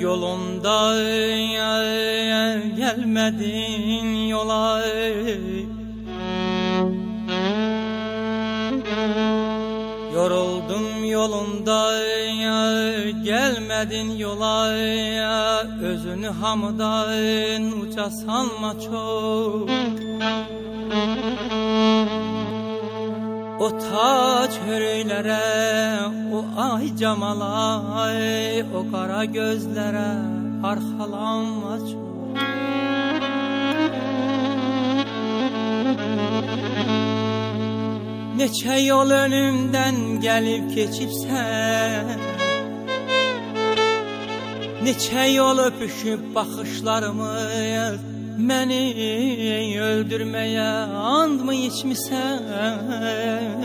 Yolunda gelmedin yola, yoruldum yolunda gelmedin yola. Özünü hamdan uca sanma çok. O taç hörüylere, o ay camala, o kara gözlere arxalanma çok. Neçə yol önümdən gəlib keçibsən, neçə yol öpüşüb baxışlarımız məni öldürməyə and mı içmisən?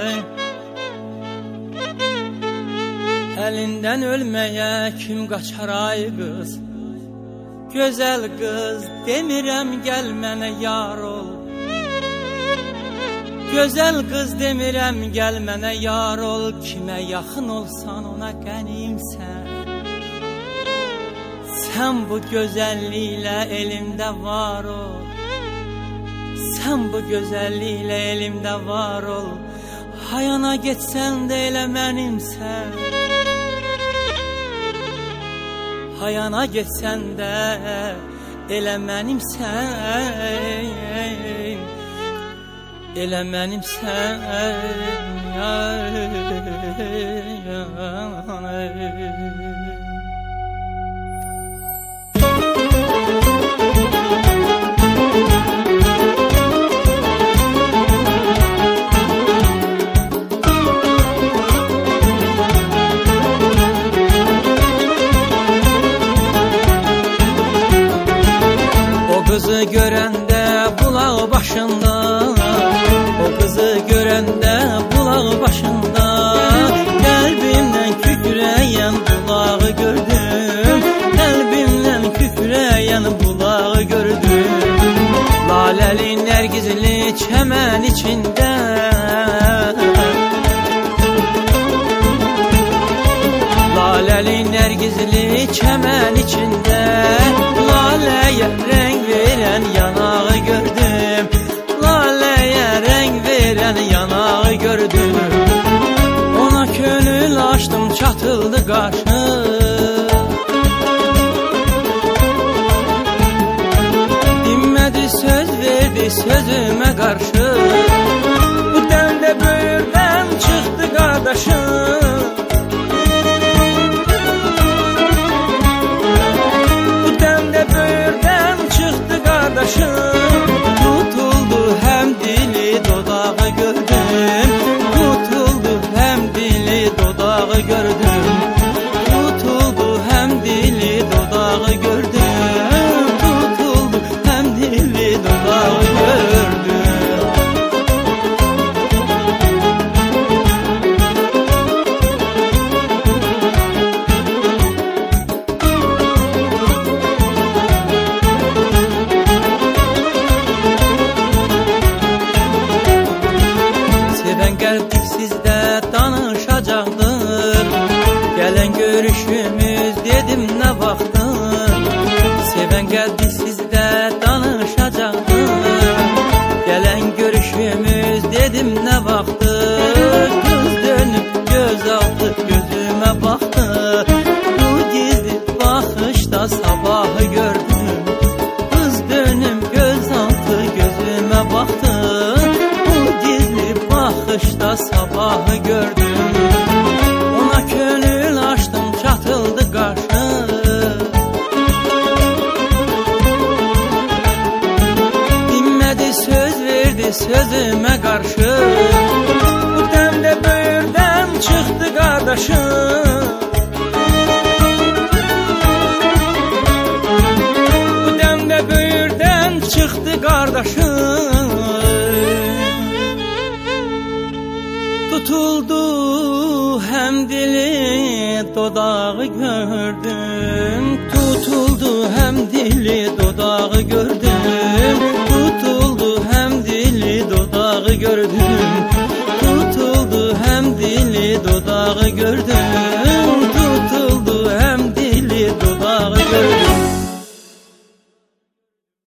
Əlindən ölməyə kim qaçar ay qız? Gözəl qız, demirəm gəl mənə yar ol. Gözəl qız, demirəm gəl mənə yar ol. Kimə yaxın olsan ona qənimsən. Sən bu gözəlliklə elimdə var ol. Sən bu gözəlliklə elimdə var ol. Hayana getsən də elə mənimsən. Hayana getsən də elə mənimsən. Elə mənimsən. O kızı görəndə bulaq başında, o kızı görəndə bulaq başında, qəlbimdən kükrəyən bulağı gördüm, qəlbimdən kükrəyən bulağı gördüm. Laləli nərgizli çəmən içində, laləli nərgizli çəmən içində, laləyə rəng verən yanağı gördüm, laləyə rəng verən yanağı gördüm. Ona könül açdım, çatıldı qarşı, dinmədi söz verdi sözümə qarşı. Bu dəmdə böyürdən çıxdı qardaşım, tutuldu həm dili dodağı gördüm, tutuldu həm dili dodağı gördüm, tutuldu həm dili dodağı gördüm, tutuldu həm dili dodağı gördüm. Qəlbim sizdə danışacaqdır, gələn görüşümüz dedim nə vaxtdır. Sevən qəlbim sizdə danışacaqdır, gələn görüşümüz dedim nə vaxtdır. Qız dönüb göz altı gözümə baxdı, bu gizli baxışda sabahı gördüm. Qız dönüb göz altı gözümə baxdı, baxışda sabahı gördüm. Ona könül açdım, çatıldı qarşı, dinmədi söz verdi sözümə qarşı. Bu dəmdə böyürdən çıxdı qardaşım, bu dəmdə böyürdən çıxdı qardaşım. Tutuldu həm dili dodağı gördüm, tutuldu həm dili dodağı gördüm, tutuldu həm dili dodağı gördüm, tutuldu həm dili dodağı gördüm.